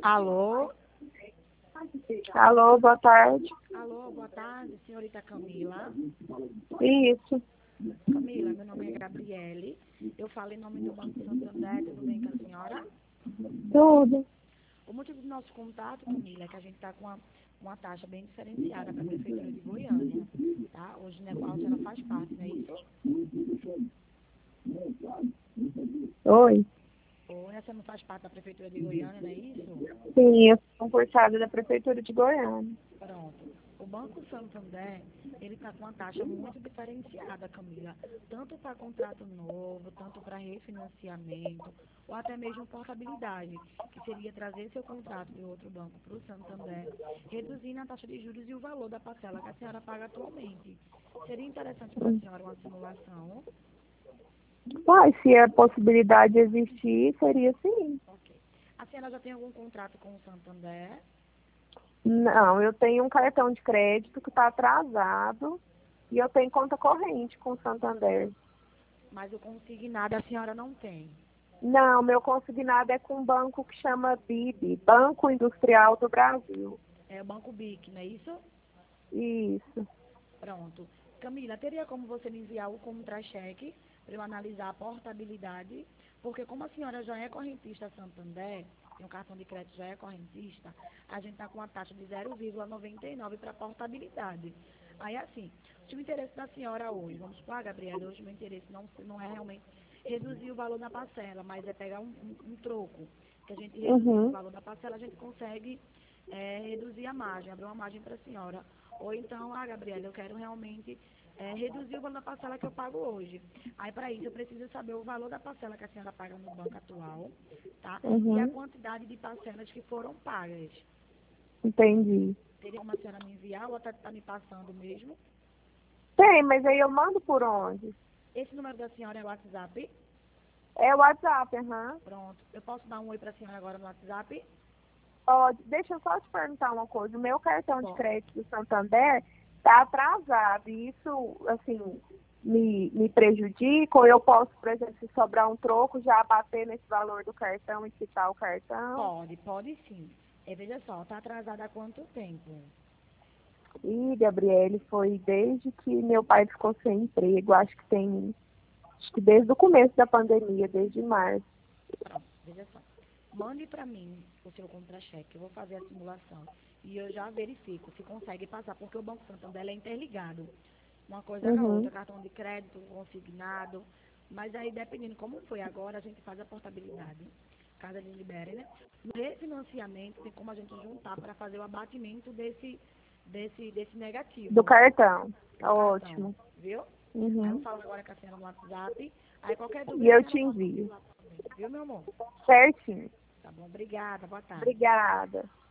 Alô? Alô, boa tarde. Alô, boa tarde, senhorita Camila. Isso, Camila, meu nome é Gabriele. Eu falo em nome do Banco Santander, tudo bem com a senhora? tudo. O motivo do nosso contato, Camila, é que a gente está com uma taxa bem diferenciada para a Prefeitura de Goiânia, tá? Hoje, na qual a senhora faz parte, não é isso? Oi. Ou você não faz parte da Prefeitura de Goiânia, não é isso? Sim, eu sou concursada da Prefeitura de Goiânia. Pronto. O Banco Santander, ele está com uma taxa muito diferenciada, Camila, tanto para contrato novo, tanto para refinanciamento, ou até mesmo portabilidade, que seria trazer seu contrato de outro banco para o Santander, reduzindo a taxa de juros e o valor da parcela que a senhora paga atualmente. Seria interessante para a senhora uma simulação? Mas se a possibilidade existir, seria sim. Ok. A senhora já tem algum contrato com o Santander? Não, eu tenho um cartão de crédito que está atrasado e eu tenho conta corrente com o Santander. Mas o consignado a senhora não tem. Não, meu consignado é com um banco que chama BIB, Banco Industrial do Brasil. É o Banco BIC, não é isso? Isso. Pronto. Camila, teria como você me enviar o contra-cheque para eu analisar a portabilidade? Porque como a senhora já é correntista Santander, tem um cartão de crédito já é correntista, a gente está com uma taxa de 0,99 para portabilidade. Aí assim, se o interesse da senhora hoje, vamos supor, Gabriela, hoje o meu interesse não é realmente reduzir o valor da parcela, mas é pegar um troco. Que a gente reduzindo o Uhum. valor da parcela, a gente consegue reduzir a margem, abrir uma margem para a senhora. Ou então, Gabriela, eu quero realmente reduzir o valor da parcela que eu pago hoje. Aí, para isso, eu preciso saber o valor da parcela que a senhora paga no banco atual, tá? E a Uhum. quantidade de parcelas que foram pagas. Entendi. Teria como a senhora me enviar ou até tá me passando mesmo? Tem, mas aí eu mando por onde? Esse número da senhora é o WhatsApp? É o WhatsApp, aham. Pronto. Eu posso dar um oi para a senhora agora no WhatsApp? Pode. Deixa eu só te perguntar uma coisa. O meu cartão de Pode. crédito do Santander está atrasado. E isso, assim, me prejudica? Ou eu posso, por exemplo, se sobrar um troco, já bater nesse valor do cartão e quitar o cartão? Pode sim. Veja só, tá atrasada há quanto tempo? E, Gabriele, foi desde que meu pai ficou sem emprego. Acho que desde o começo da pandemia, desde março. Pronto, veja só. Mande para mim o seu contra-cheque, eu vou fazer a simulação. E eu já verifico se consegue passar, porque o Banco Santander é interligado. Uma coisa com a outra, Uhum. cartão de crédito, consignado. Mas aí, dependendo como foi agora, a gente faz a portabilidade, caso eles liberem, né? No refinanciamento, tem como a gente juntar para fazer o abatimento desse Do negativo cartão. do cartão, Ótimo. viu? Aí eu Uhum. falo agora com a senhora no WhatsApp. Aí qualquer E dúvida a eu te senhora pode me envio. ligar também, viu, meu amor? Certinho. Tá bom, obrigada, boa tarde. Obrigada.